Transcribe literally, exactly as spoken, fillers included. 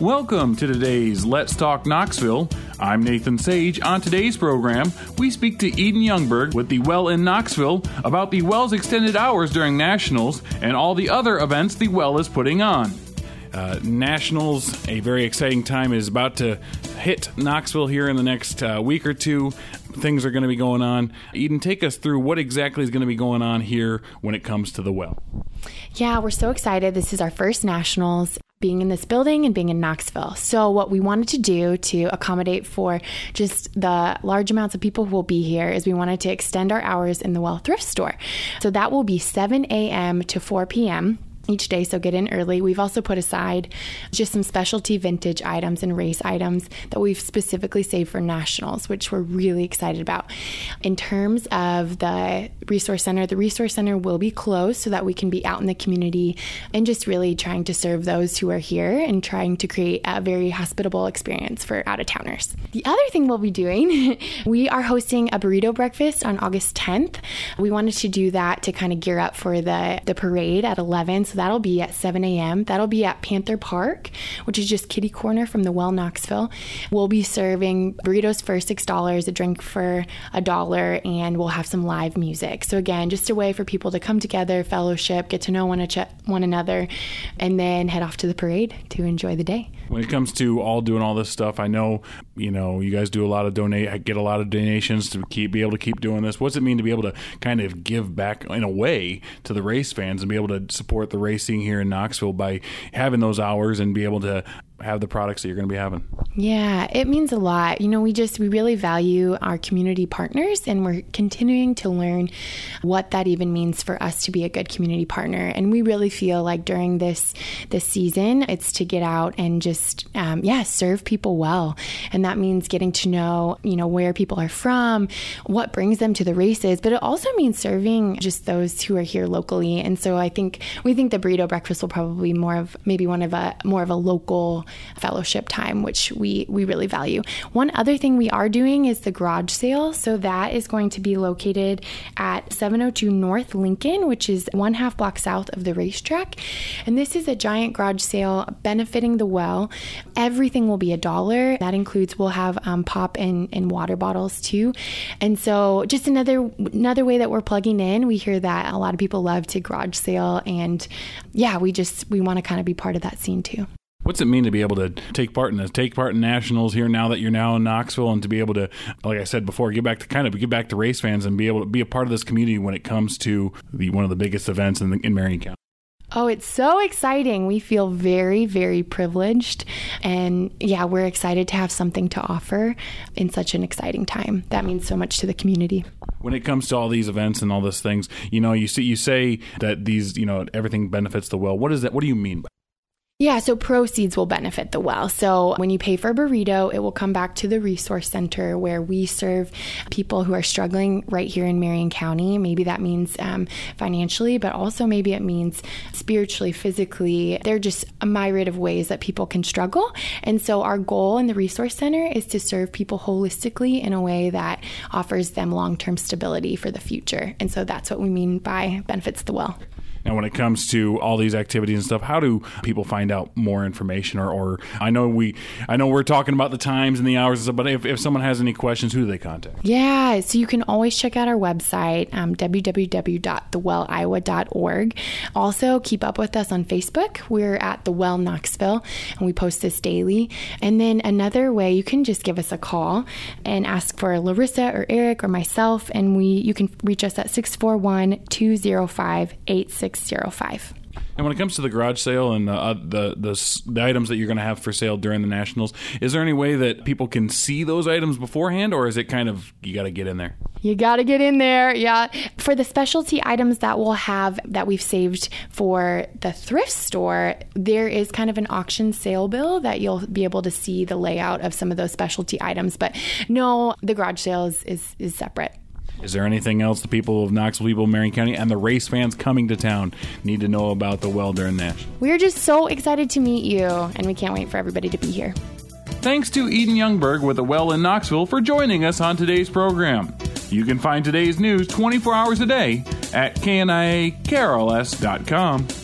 Welcome to today's Let's Talk Knoxville. I'm Nathan Sage. On today's program, we speak to Eden Youngberg with the Well in Knoxville about the Well's extended hours during Nationals and all the other events the Well is putting on. Uh, Nationals, a very exciting time, is about to hit Knoxville here in the next uh, week or two. Things are going to be going on. Eden, take us through what exactly is going to be going on here when it comes to the Well. Yeah, we're so excited. This is our first Nationals being in this building and being in Knoxville. So what we wanted to do to accommodate for just the large amounts of people who will be here is we wanted to extend our hours in the Well Thrift Store. So that will be seven a.m. to four p.m. each day, so get in early. We've also put aside just some specialty vintage items and race items that we've specifically saved for Nationals, which we're really excited about. In terms of the Resource Center, the Resource Center will be closed so that we can be out in the community and just really trying to serve those who are here and trying to create a very hospitable experience for out-of-towners. The other thing we'll be doing, we are hosting a burrito breakfast on August tenth. We wanted to do that to kind of gear up for the, the parade at eleven. So that'll be at seven a.m. That'll be at Panther Park, which is just kitty corner from the Well Knoxville. We'll be serving burritos for six dollars, a drink for a dollar, and we'll have some live music. So again, just a way for people to come together, fellowship, get to know one, one another, and then head off to the parade to enjoy the day. When it comes to all doing all this stuff, I know, you know, you guys do a lot of donate, get a lot of donations to keep be able to keep doing this. What's it mean to be able to kind of give back in a way to the race fans and be able to support the racing here in Knoxville by having those hours and be able to have the products that you're going to be having? Yeah, it means a lot. You know, we just, we really value our community partners, and we're continuing to learn what that even means for us to be a good community partner. And we really feel like during this, this season, it's to get out and just, um, yeah, serve people well. And that means getting to know, you know, where people are from, what brings them to the races, but it also means serving just those who are here locally. And so I think, we think the burrito breakfast will probably be more of, maybe one of a, more of a local fellowship time, which we, we really value. One other thing we are doing is the garage sale. So that is going to be located at seven oh two North Lincoln, which is one half block south of the racetrack. And this is a giant garage sale benefiting the Well. Everything will be a dollar. That includes, we'll have um, pop and, and water bottles too. And so just another, another way that we're plugging in. We hear that a lot of people love to garage sale, and yeah, we just, we want to kind of be part of that scene too. What's it mean to be able to take part in this, take part in Nationals here now that you're now in Knoxville, and to be able to, like I said before, get back to kind of get back to race fans and be able to be a part of this community when it comes to the one of the biggest events in, the, in Marion County? Oh, it's so exciting. We feel very, very privileged. And yeah, we're excited to have something to offer in such an exciting time. That means so much to the community. When it comes to all these events and all these things, you know, you see, you say that these, you know, everything benefits the Well. What is that? What do you mean by that? Yeah, so proceeds will benefit the Well. So when you pay for a burrito, it will come back to the Resource Center, where we serve people who are struggling right here in Marion County. Maybe that means um, financially, but also maybe it means spiritually, physically. They're just a myriad of ways that people can struggle. And so our goal in the Resource Center is to serve people holistically in a way that offers them long-term stability for the future. And so that's what we mean by benefits the Well. Now, when it comes to all these activities and stuff, how do people find out more information? Or, or I know we, I know we're talking about the times and the hours and stuff, but if, if someone has any questions, who do they contact? Yeah, so you can always check out our website, um, w w w dot the well iowa dot org. Also, keep up with us on Facebook. We're at The Well Knoxville, and we post this daily. And then another way, you can just give us a call and ask for Larissa or Eric or myself, and we you can reach us at six four one, two oh five, eight six zero five. And when it comes to the garage sale and uh, the, the the items that you're going to have for sale during the Nationals, is there any way that people can see those items beforehand, or is it kind of, you got to get in there? You got to get in there. Yeah. For the specialty items that we'll have that we've saved for the thrift store, there is kind of an auction sale bill that you'll be able to see the layout of some of those specialty items. But no, the garage sale is, is, is separate. Is there anything else the people of Knoxville, people of Marion County, and the race fans coming to town need to know about the Well during Nationals? We're just so excited to meet you, and we can't wait for everybody to be here. Thanks to Eden Youngberg with the Well in Knoxville for joining us on today's program. You can find today's news twenty-four hours a day at K N I A K R L S dot com.